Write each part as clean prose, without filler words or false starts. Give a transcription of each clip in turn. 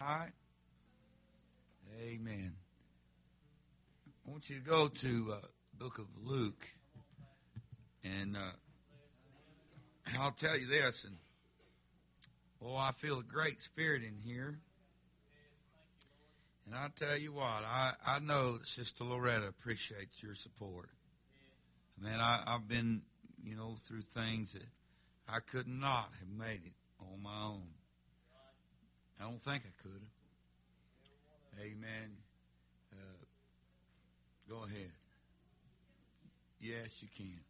right? Amen. I want you to go to the book of Luke, and I'll tell you this, and I feel a great spirit in here. And I'll tell you what, I know that Sister Loretta appreciates your support. Man, I've been, through things that I could not have made it on my own. I don't think I could have. Amen. Go ahead. Yes, you can.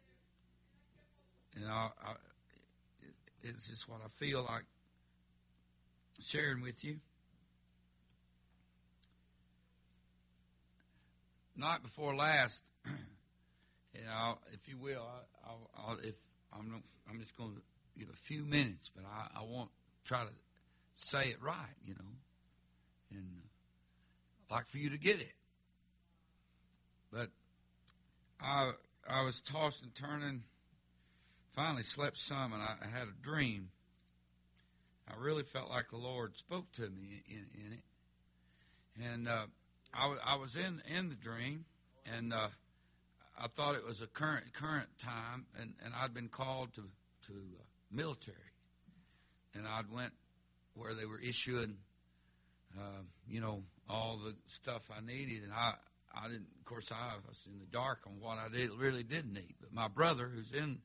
And it's just what I feel like sharing with you. Night before last, if you will, I'm just going to give a few minutes, but I won't try to say it right, and I'd like for you to get it. But I was tossing and turning, finally slept some, and I had a dream. I really felt like the Lord spoke to me in it, and I was in the dream, and I thought it was a current time, and I'd been called to military, and I'd went where they were issuing, all the stuff I needed, and I didn't. Of course, I was in the dark on what I really did need. But my brother, who's in,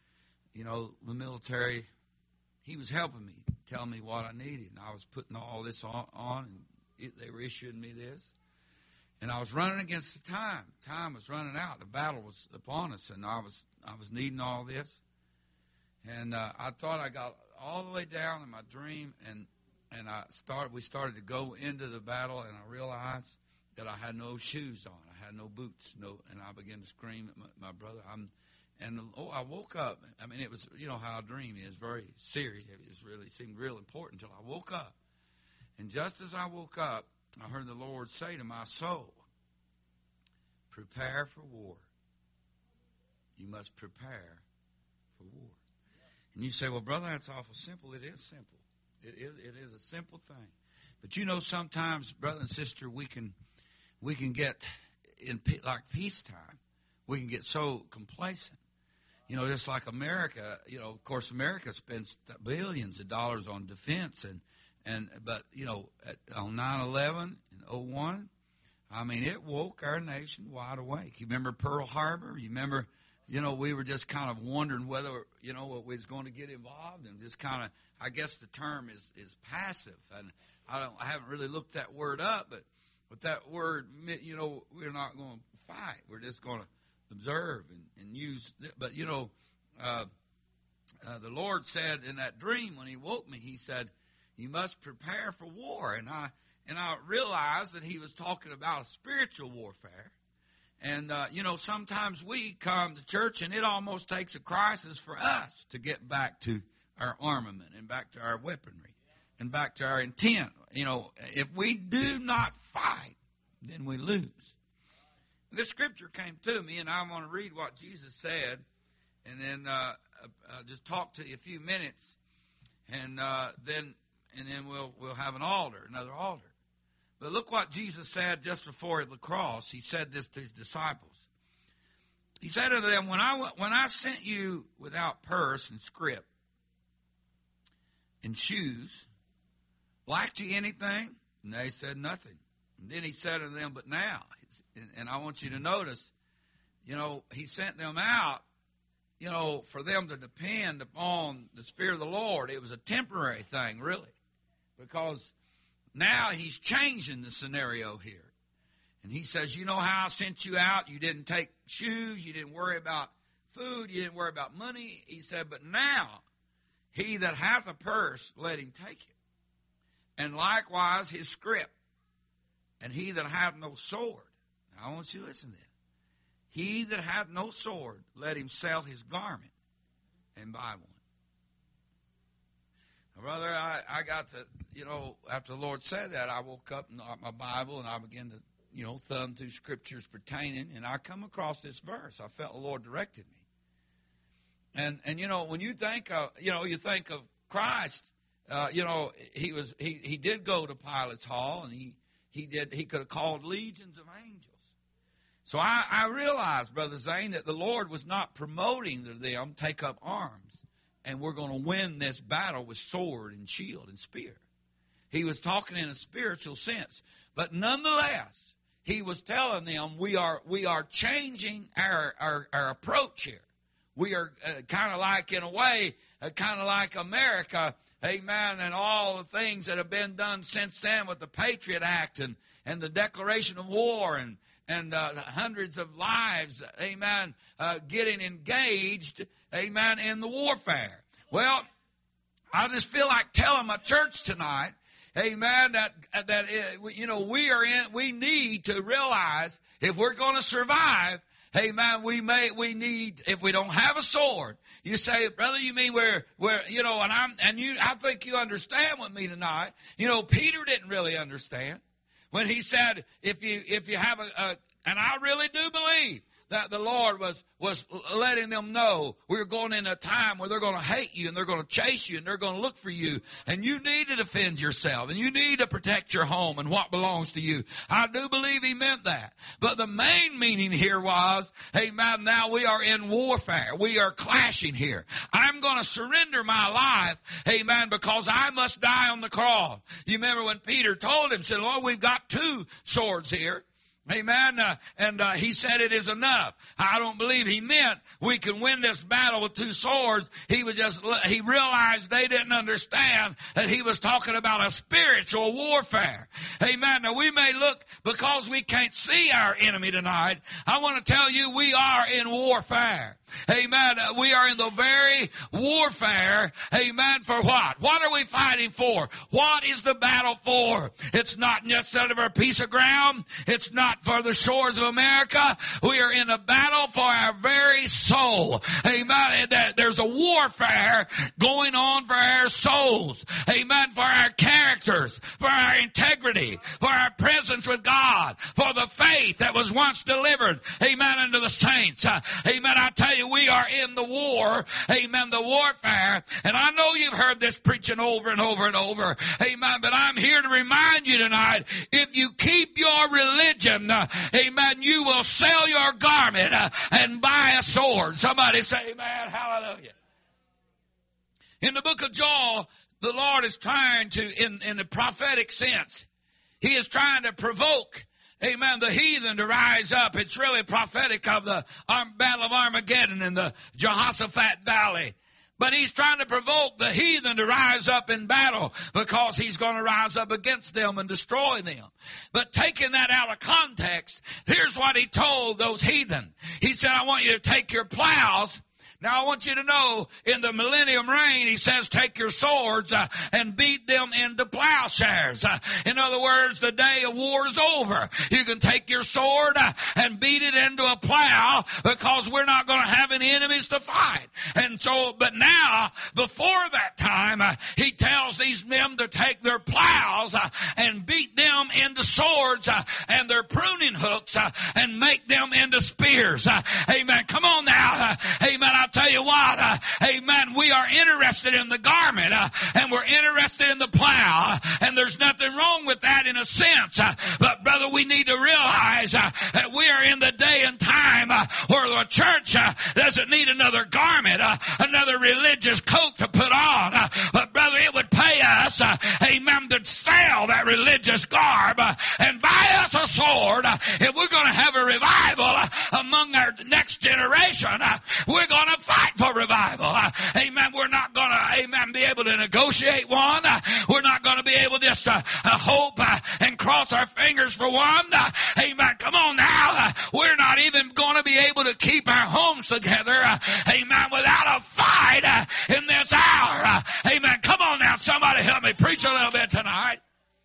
the military, he was helping me, telling me what I needed, and I was putting all this on, and they were issuing me this. And I was running against the time. Time was running out. The battle was upon us, and I was needing all this. And I thought I got all the way down in my dream, and we started to go into the battle, and I realized that I had no shoes on. I had no boots. And I began to scream at my brother. I woke up. I mean, it was, how a dream is, very serious. It really seemed real important until I woke up. And just as I woke up, I heard the Lord say to my soul, prepare for war. You must prepare for war. And you say, well, brother, that's awful simple. It is simple. It is a simple thing. But sometimes, brother and sister, we can get, like peacetime, we can get so complacent. Just like America, of course, America spends billions of dollars on defense, but on 9/11 and 01, I mean, it woke our nation wide awake. You remember Pearl Harbor? You remember, we were just kind of wondering whether, what was going to get involved, and just kind of, I guess the term is passive, and I haven't really looked that word up, but that word, we're not going to fight. We're just going to observe and use. But the Lord said in that dream when He woke me, He said, "You must prepare for war." And I realized that He was talking about a spiritual warfare. And sometimes we come to church and it almost takes a crisis for us to get back to our armament and back to our weaponry and back to our intent. If we do not fight, then we lose. This scripture came to me, and I'm going to read what Jesus said, and then just talk to you a few minutes, and then we'll have another altar. But look what Jesus said just before the cross. He said this to His disciples. He said to them, when I sent you without purse and scrip and shoes, lacked you anything? And they said nothing. And then He said to them, but now, and I want you to notice, He sent them out, for them to depend upon the Spirit of the Lord. It was a temporary thing, really, because now He's changing the scenario here. And He says, how I sent you out? You didn't take shoes. You didn't worry about food. You didn't worry about money. He said, but now, he that hath a purse, let him take it. And likewise his scrip. And he that hath no sword. Now I want you to listen to this. He that hath no sword, let him sell his garment and buy one. Now, brother, I got to, after the Lord said that, I woke up and got my Bible and I began to, thumb through scriptures pertaining, and I come across this verse. I felt the Lord directed me. And when you think of, you think of Christ, he did go to Pilate's hall, and he could have called legions of angels. So I realized, Brother Zane, that the Lord was not promoting to them take up arms, and we're going to win this battle with sword and shield and spear. He was talking in a spiritual sense. But nonetheless, he was telling them we are changing our approach here. We are kind of like, in a way, kind of like America, amen, and all the things that have been done since then with the Patriot Act and the declaration of war and hundreds of lives, amen, getting engaged, amen, in the warfare. Well, I just feel like telling my church tonight, amen, we need to realize if we're going to survive, amen, we need, if we don't have a sword. You say, brother, you mean I think you understand with me tonight. Peter didn't really understand when he said, if you have and I really do believe that the Lord was letting them know we're going in a time where they're going to hate you and they're going to chase you and they're going to look for you, and you need to defend yourself and you need to protect your home and what belongs to you. I do believe he meant that. But the main meaning here was, amen, now we are in warfare. We are clashing here. I'm going to surrender my life, amen, because I must die on the cross. You remember when Peter told him, said, Lord, we've got 2 swords here. Amen. He said it is enough. I don't believe he meant we can win this battle with 2 swords. He realized they didn't understand that he was talking about a spiritual warfare. Amen. Now we may look, because we can't see our enemy tonight, I want to tell you we are in warfare. Amen. We are in the very warfare. Amen. For what? What are we fighting for? What is the battle for? It's not just for a piece of ground. It's not for the shores of America. We are in a battle for our very soul. Amen. There's a warfare going on for our souls. Amen. For our characters, for our integrity, for our presence with God, for the faith that was once delivered. Amen. Unto the saints. Amen. I tell you, we are in the war, amen, the warfare, and I know you've heard this preaching over and over and over, amen, but I'm here to remind you tonight, if you keep your religion, amen, you will sell your garment and buy a sword. Somebody say amen, hallelujah. In the book of Joel, the Lord is trying to, in the prophetic sense, he is trying to provoke, amen, the heathen to rise up. It's really prophetic of the Battle of Armageddon in the Jehoshaphat Valley. But he's trying to provoke the heathen to rise up in battle because he's going to rise up against them and destroy them. But taking that out of context, here's what he told those heathen. He said, I want you to take your plows. Now, I want you to know, in the millennium reign, he says, take your swords and beat them into plowshares. In other words, the day of war is over. You can take your sword and beat it into a plow because we're not going to have any enemies to fight. And so, but now, before that time, he tells these men to take their plows and beat them into swords and their pruning hooks and make them into spears. Amen. Come on now. Amen. I'll tell you what, amen, we are interested in the garment and we're interested in the plow, and there's nothing wrong with that in a sense, but brother, we need to realize that we are in the day and time where the church doesn't need another garment, another religious coat to put on, but brother, it would pay us, amen, to sell that religious garb and buy us a sword. If we're going to have a revival among our next generation, we're going to fight for revival. Amen. We're not going to, amen, be able to negotiate one. We're not going to be able just to hope and cross our fingers for one. Amen. Come on now. We're not even going to be able to keep our homes together. Amen. Without a fight in this hour. Amen. Come on now. Somebody help me preach a little bit tonight.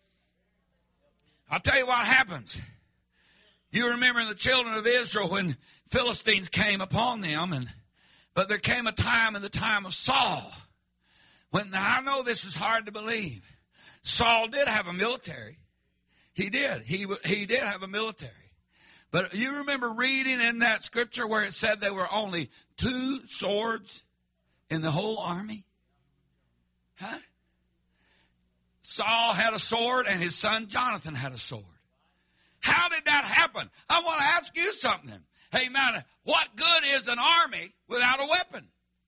I'll tell you what happens. You remember the children of Israel when Philistines came upon them, but there came a time in the time of Saul when, now I know this is hard to believe, Saul did have a military. He did. He did have a military. But you remember reading in that scripture where it said there were only 2 swords in the whole army? Huh? Saul had a sword and his son Jonathan had a sword. How did that happen? I want to ask you something. Amen. What good is an army without a weapon?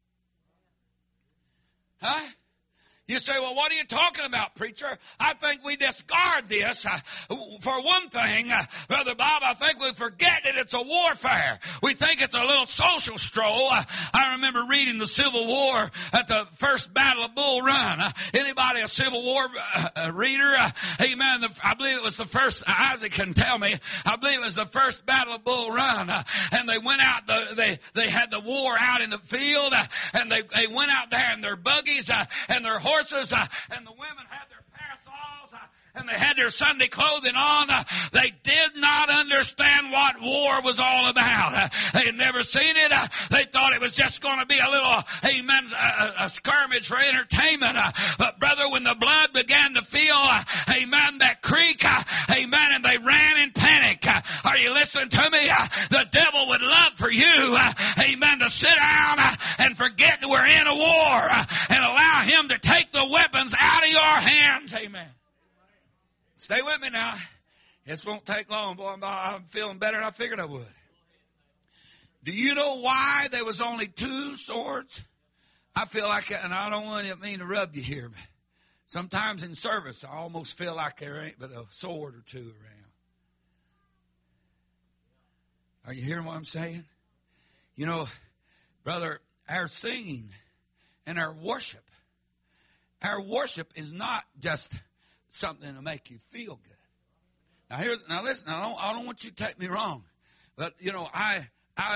Huh? You say, well, what are you talking about, preacher? I think we discard this. For one thing, Brother Bob, I think we forget that it's a warfare. We think it's a little social stroll. I remember reading the Civil War at the first Battle of Bull Run. Anybody a Civil War reader? Amen. I believe it was the first, Isaac can tell me, I believe it was the first Battle of Bull Run. And they went out, they had the war out in the field, and they went out there in their buggies and their horses, and the women had their parasols, and they had their Sunday clothing on. They did not understand what war was all about. They had never seen it. They thought it was just going to be a little, amen, a skirmish for entertainment. But brother, when the blood began to feel, amen, that creek, amen, and they ran in panic. Are you listening to me? The devil would love for you, amen, to sit down and forget that we're in a war and allow him to take the weapons out of your hands. Amen. Stay with me now. This won't take long. Boy, I'm feeling better than I figured I would. Do you know why there was only 2 swords? I feel like, and I don't want to rub you here, but sometimes in service, I almost feel like there ain't but a sword or 2 around. Are you hearing what I'm saying? You know, brother, our singing and our worship is not just something to make you feel good. Now listen, I don't want you to take me wrong, but you know, I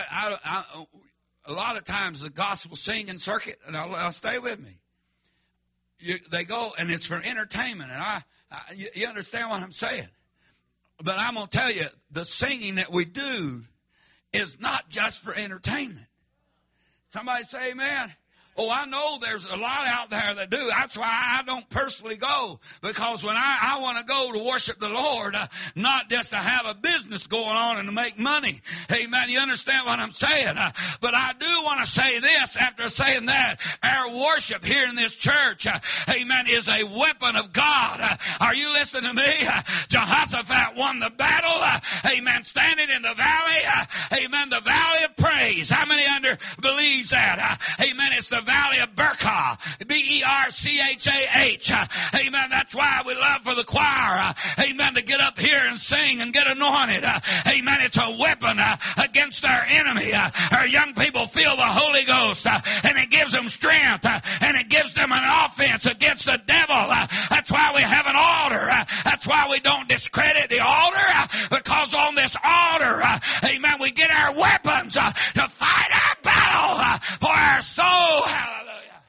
a lot of times the gospel singing circuit, and I'll stay with me. They go and it's for entertainment, and you understand what I'm saying. But I'm gonna tell you, the singing that we do is not just for entertainment. Somebody say amen. Oh, I know there's a lot out there that do. That's why I don't personally go. Because when I want to go to worship the Lord, not just to have a business going on and to make money. Amen. You understand what I'm saying? But I do want to say this after saying that. Our worship here in this church, amen, is a weapon of God. Are you listening to me? Jehoshaphat won the battle. Amen. Standing in the valley. Amen. The valley of praise. How many believes that? Amen. It's the valley of Berkah, Berchah. Amen. That's why we love for the choir, amen, to get up here and sing and get anointed. Amen. It's a weapon against our enemy. Our young people feel the Holy Ghost, and it gives them strength, and it gives them an offense against the devil. That's why we have an altar. That's why we don't discredit the altar, because on this altar, amen, we get our weapons to fight our battle for our soul. Hallelujah.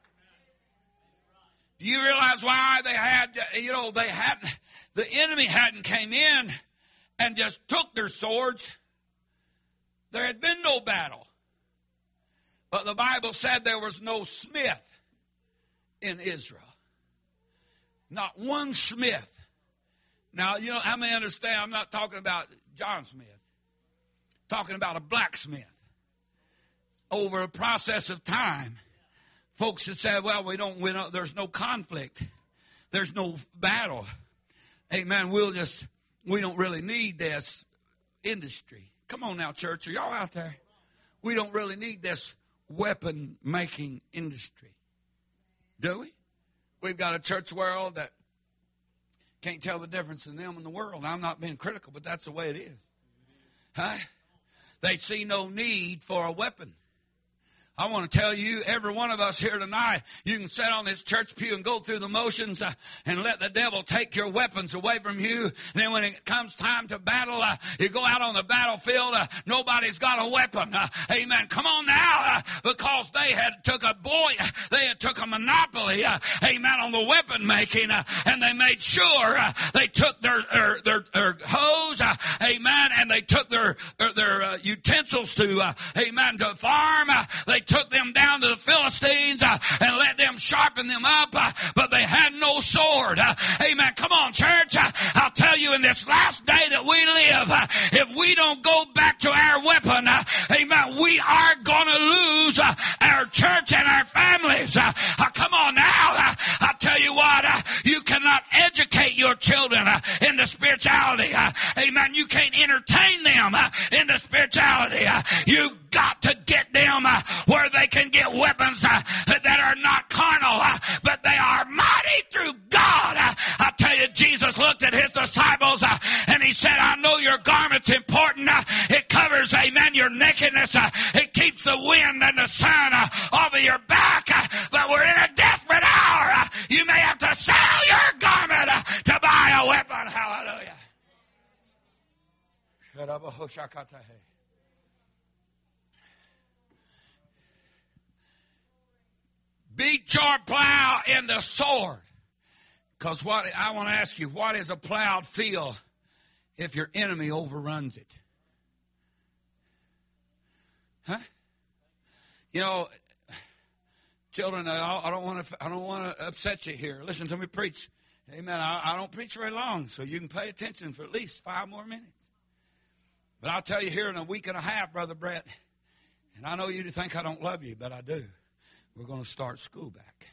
Do you realize why they had, the enemy hadn't came in and just took their swords. There had been no battle. But the Bible said there was no smith in Israel. Not one smith. Now, you know, how many understand? I'm not talking about John Smith. I'm talking about a blacksmith. Over a process of time, folks have said, well, we don't, there's no conflict. There's no battle. Amen. We don't really need this industry. Come on now, church. Are y'all out there? We don't really need this weapon making industry. Do we? We've got a church world that can't tell the difference in them and the world. I'm not being critical, but that's the way it is. Huh? They see no need for a weapon. I want to tell you, every one of us here tonight, you can sit on this church pew and go through the motions and let the devil take your weapons away from you. And then when it comes time to battle, you go out on the battlefield, nobody's got a weapon. Amen. Come on now, because they had took a monopoly, amen, on the weapon making, and they made sure they took their hose, amen, and they took their utensils to, amen, to farm. They took them down to the Philistines and let them sharpen them up, but they had no sword. Amen. Come on, church. I'll tell you, in this last day that we live, if we don't go back to our weapon, amen, we are going to lose our church and our families. Come on now. I'll tell you what, you cannot into spirituality. Amen. You can't entertain them into spirituality. You've got to get them where they can get weapons that are not carnal, but they are mighty through God. I tell you, Jesus looked at his disciples and he said, I know your garment's important. It covers, amen, your nakedness. It keeps the wind and the sun off of your back. But we're in a desperate hour. You may have to sell your garment to buy a weapon. Hallelujah. Beat your plow in the sword. Because what I want to ask you, what is a plowed field if your enemy overruns it? Huh? You know, children, I don't want to upset you here. Listen to me preach. Amen. I don't preach very long, so you can pay attention for at least 5 more minutes. But I'll tell you here in a week and a half, Brother Brett, and I know you think I don't love you, but I do. We're going to start school back.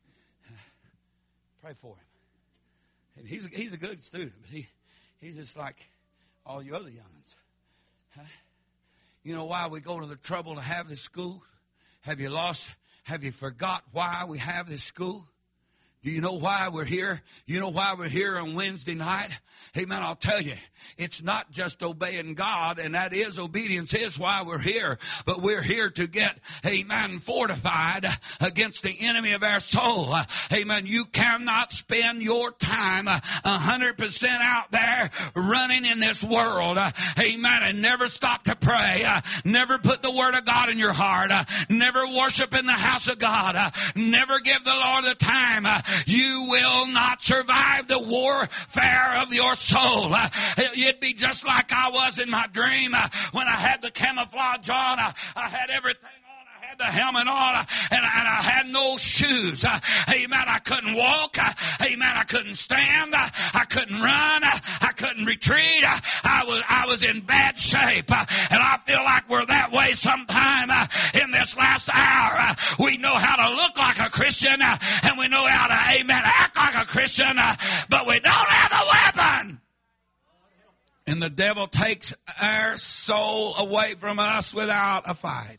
Pray for him. He's a good student, but he's just like all you other young'uns. Huh? You know why we go to the trouble to have this school? Have you forgot why we have this school? Do you know why we're here? You know why we're here on Wednesday night? Amen. I'll tell you, it's not just obeying God, and that is obedience is why we're here. But we're here to get, amen, fortified against the enemy of our soul. Amen. You cannot spend your time 100% out there running in this world. Amen. And never stop to pray. Never put the word of God in your heart. Never worship in the house of God. Never give the Lord the time. You will not survive the warfare of your soul. It'd be just like I was in my dream when I had the camouflage on. I had everything on. I had the helmet on, and I had no shoes. Amen. I couldn't walk. Amen. I couldn't stand. I couldn't run. I couldn't retreat. I was in bad shape. And I feel like we're that way sometime in this last hour. We know how to look like a Christian, and we know how to, amen, act like a Christian, but we don't have a weapon. And the devil takes our soul away from us without a fight.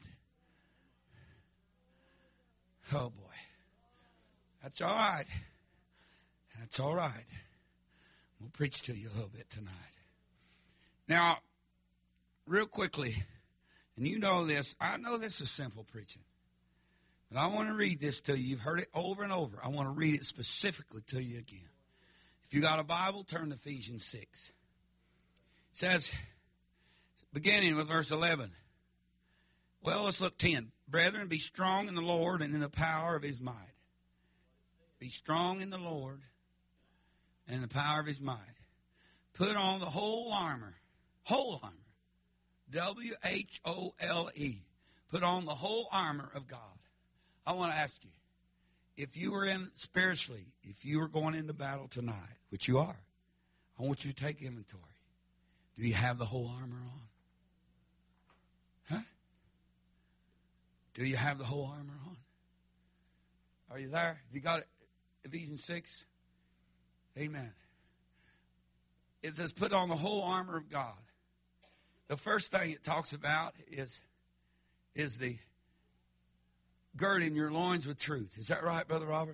Oh, boy. That's all right. That's all right. We'll preach to you a little bit tonight. Now, real quickly, and you know this, I know this is simple preaching, but I want to read this to you. You've heard it over and over. I want to read it specifically to you again. If you got a Bible, turn to Ephesians 6. It says, beginning with verse 11. Well, let's look 10. Brethren, be strong in the Lord and in the power of his might. Be strong in the Lord and in the power of his might. Put on the whole armor. Whole armor. W-H-O-L-E. Put on the whole armor of God. I want to ask you, if you were in spiritually, if you were going into battle tonight, which you are, I want you to take inventory. Do you have the whole armor on? Huh? Do you have the whole armor on? Are you there? Have you got it? Ephesians 6? Amen. It says, put on the whole armor of God. The first thing it talks about is the girding your loins with truth. Is that right, Brother Robert?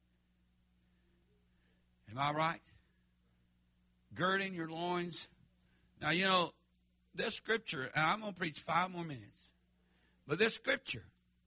Am I right? Girding your loins. Now, you know, this scripture, and I'm going to preach 5 more minutes. But this scripture,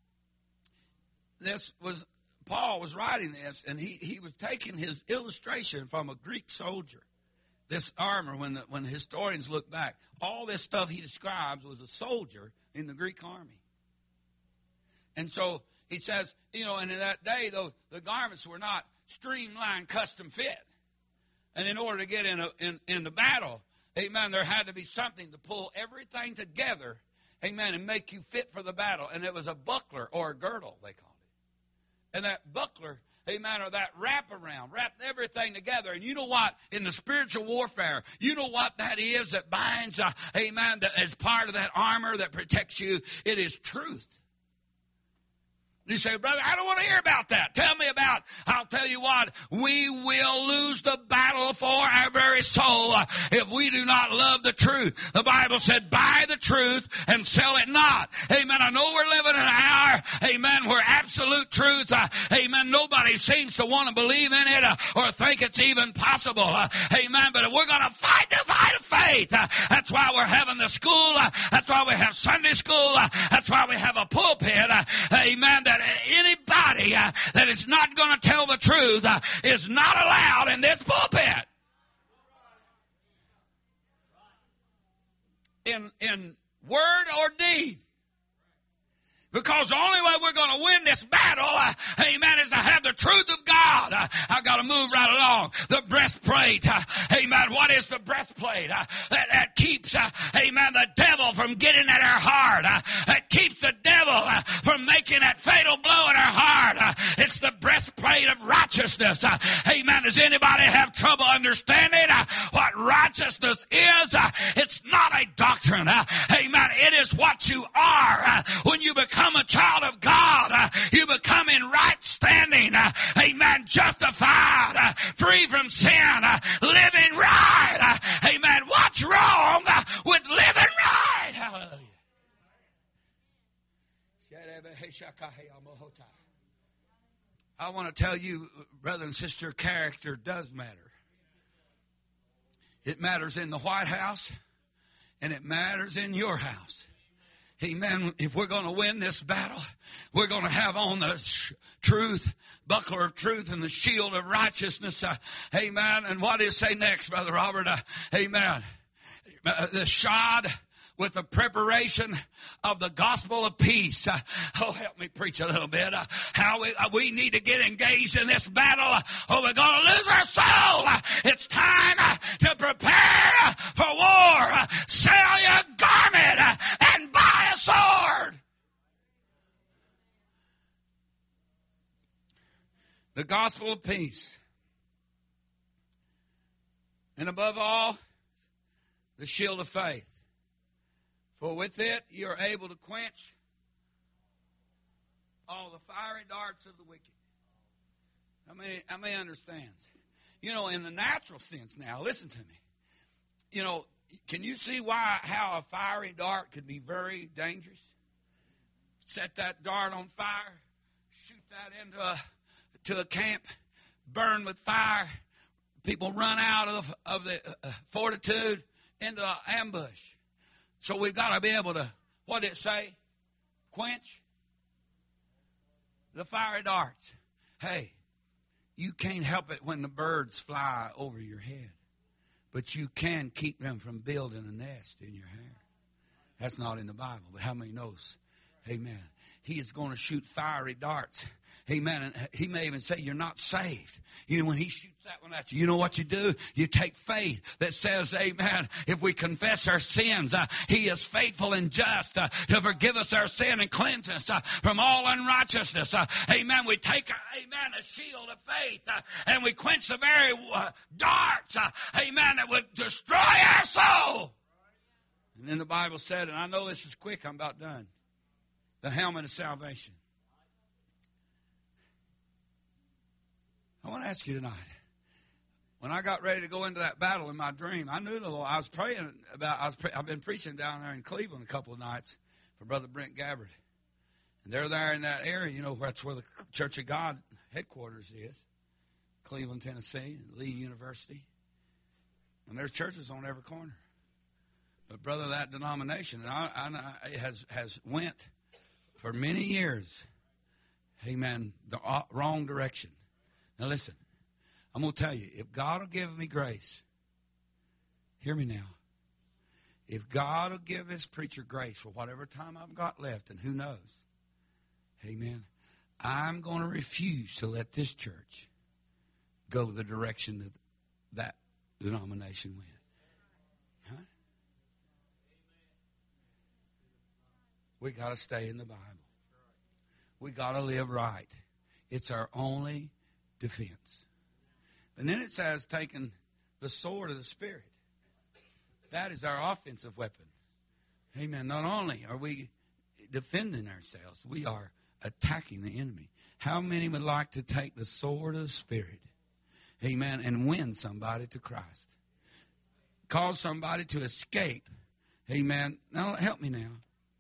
Paul was writing this, and he was taking his illustration from a Greek soldier. This armor, when historians look back, all this stuff he describes was a soldier in the Greek army. And so he says, you know, and in that day, though, the garments were not streamlined, custom fit. And in order to get in the battle, amen, there had to be something to pull everything together, amen, and make you fit for the battle. And it was a buckler or a girdle, they called it. And that buckler, amen, or that wraparound, wrapped everything together. And you know what? In the spiritual warfare, you know what that is that binds, amen, that is part of that armor that protects you? It is truth. You say, brother, I don't want to hear about that. Tell me about, I'll tell you what, we will lose the battle for our very soul if we do not love the truth. The Bible said, buy the truth and sell it not. Amen. I know we're living in an hour, amen, where absolute truth, amen, nobody seems to want to believe in it or think it's even possible. Amen. But if we're going to fight the fight of faith, that's why we're having the school. That's why we have Sunday school. That's why we have a pulpit. Amen. That anybody that is not going to tell the truth is not allowed in this pulpit. In word or deed. Because the only way we're going to win this battle, amen, is to have the truth of God. I've got to move right along. The breastplate, amen. What is the breastplate? That keeps, amen, the devil from getting at our heart. That keeps the devil from making that fatal blow at our heart. It's the breastplate of righteousness. Amen. Does anybody have trouble understanding what righteousness is? It's not a doctrine. Amen. It is what you are when you become a child of God. You become in right standing. Amen. Justified. Free from sin. Living right. Amen. What's wrong with living right? Hallelujah. I want to tell you, brother and sister, character does matter. It matters in the White House, and it matters in your house. Amen. If we're going to win this battle, we're going to have on the truth, buckler of truth and the shield of righteousness. Amen. And what does it say next, Brother Robert? Amen. The shod with the preparation of the gospel of peace. Oh, help me preach a little bit. How we need to get engaged in this battle, or we're going to lose our soul. It's time to prepare for war. Sell your garment and buy a sword. The gospel of peace. And above all, the shield of faith. For with it you are able to quench all the fiery darts of the wicked. I may understand. You know, in the natural sense now, listen to me. You know, can you see how a fiery dart could be very dangerous? Set that dart on fire, shoot that into a camp, burn with fire. People run out of the fortitude into an ambush. So we've got to be able to, what did it say? Quench the fiery darts. Hey, you can't help it when the birds fly over your head. But you can keep them from building a nest in your hair. That's not in the Bible, but how many knows? Amen. He is going to shoot fiery darts. Amen. And he may even say you're not saved. You know, when he shoots that one at you, you know what you do? You take faith that says, amen, if we confess our sins, he is faithful and just to forgive us our sin and cleanse us from all unrighteousness. Amen. We take, amen, a shield of faith and we quench the very darts, amen, that would destroy our soul. And then the Bible said, and I know this is quick, I'm about done, the helmet of salvation. I want to ask you tonight, when I got ready to go into that battle in my dream, I knew the Lord. I was praying about, I've been preaching down there in Cleveland a couple of nights for Brother Brent Gabbard. And they're there in that area, you know, that's where the Church of God headquarters is. Cleveland, Tennessee, Lee University. And there's churches on every corner. But brother, that denomination has went for many years, amen, the wrong direction. Now listen, I'm going to tell you, if God will give me grace, hear me now. If God will give this preacher grace for whatever time I've got left, and who knows, amen, I'm going to refuse to let this church go the direction that that denomination went. Huh? We got to stay in the Bible. We got to live right. It's our only defense. And then it says taking the sword of the Spirit. That is our offensive weapon. Amen. Not only are we defending ourselves, we are attacking the enemy. How many would like to take the sword of the Spirit, amen, and win somebody to Christ? Cause somebody to escape, amen. Now, help me now.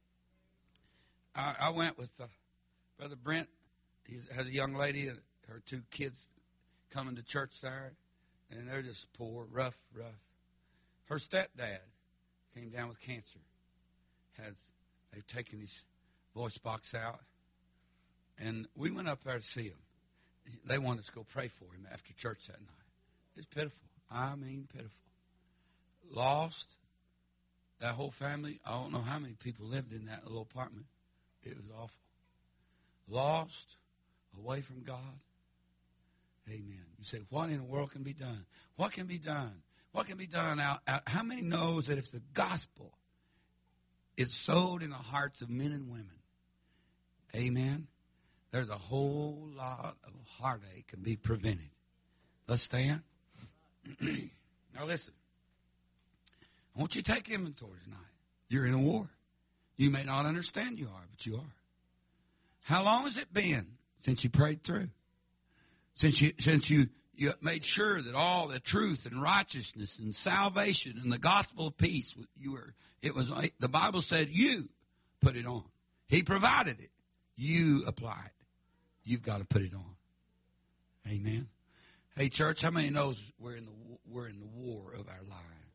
I went with Brother Brent. He has a young lady and her 2 kids coming to church there, and they're just poor, rough. Her stepdad came down with cancer. They've taken his voice box out, and we went up there to see him. They wanted us to go pray for him after church that night. It's pitiful. I mean, pitiful. Lost. That whole family, I don't know how many people lived in that little apartment. It was awful. Lost, away from God. Amen. You say, what in the world can be done? What can be done? What can be done out? How many knows that if the gospel is sowed in the hearts of men and women, amen, there's a whole lot of heartache can be prevented. Let's stand. Now listen. I want you to take inventory tonight. You're in a war. You may not understand you are, but you are. How long has it been since you prayed through? Since you made sure that all the truth and righteousness and salvation and the gospel of peace, the Bible said you put it on. He provided it. You apply it. You've got to put it on. Amen. Hey, church, how many knows we're in the war of our lives?